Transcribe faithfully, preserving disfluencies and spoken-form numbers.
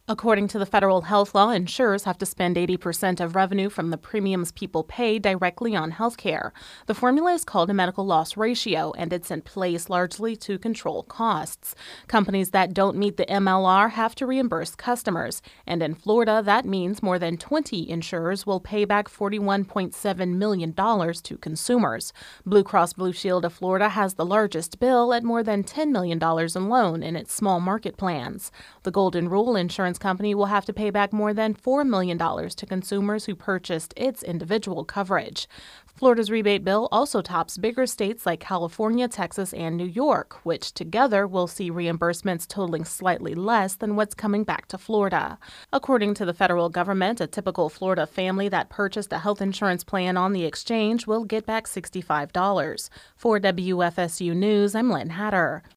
According to the federal health law, insurers have to spend eighty percent of revenue from the premiums people pay directly on health care. The formula is called a medical loss ratio, and it's in place largely to control costs. Companies that don't meet the M L R have to reimburse customers, and in Florida, that means more than twenty insurers will pay back forty-one point seven million dollars to consumers. Blue Cross Blue Shield of Florida has the largest bill at more than ten million dollars alone in its small market plans. The Golden Rule Insurance Company will have to pay back more than four million dollars to consumers who purchased its individual coverage. Florida's rebate bill also tops bigger states like California, Texas, and New York, which together will see reimbursements totaling slightly less than what's coming back to Florida. According to the federal government, a typical Florida family that purchased a health insurance plan on the exchange will get back sixty-five dollars. For W F S U News, I'm Lynn Hatter.